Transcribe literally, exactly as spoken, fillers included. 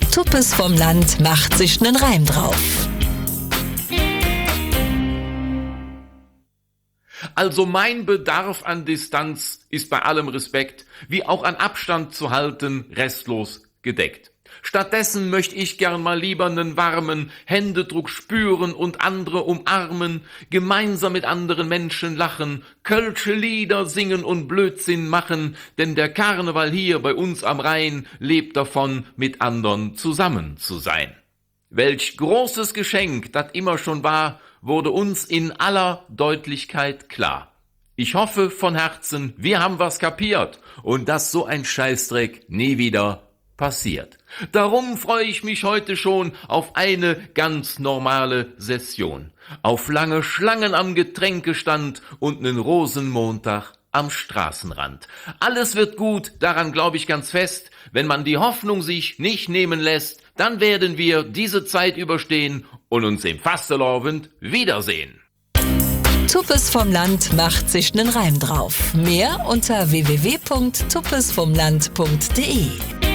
Tuppes vom Land macht sich nen Reim drauf. Also mein Bedarf an Distanz ist bei allem Respekt, wie auch an Abstand zu halten, restlos gedeckt. Stattdessen möchte ich gern mal lieber nen warmen Händedruck spüren und andere umarmen, gemeinsam mit anderen Menschen lachen, kölsche Lieder singen und Blödsinn machen, denn der Karneval hier bei uns am Rhein lebt davon, mit andern zusammen zu sein. Welch großes Geschenk das immer schon war, wurde uns in aller Deutlichkeit klar. Ich hoffe von Herzen, wir haben was kapiert und dass so ein Scheißdreck nie wieder passiert. Darum freue ich mich heute schon auf eine ganz normale Session, auf lange Schlangen am Getränkestand und nen Rosenmontag am Straßenrand. Alles wird gut, daran glaube ich ganz fest. Wenn man die Hoffnung sich nicht nehmen lässt, dann werden wir diese Zeit überstehen und uns im Fastelovend wiedersehen. Tuppes vom Land macht sich nen Reim drauf. Mehr unter w w w punkt tuppes vom land punkt de.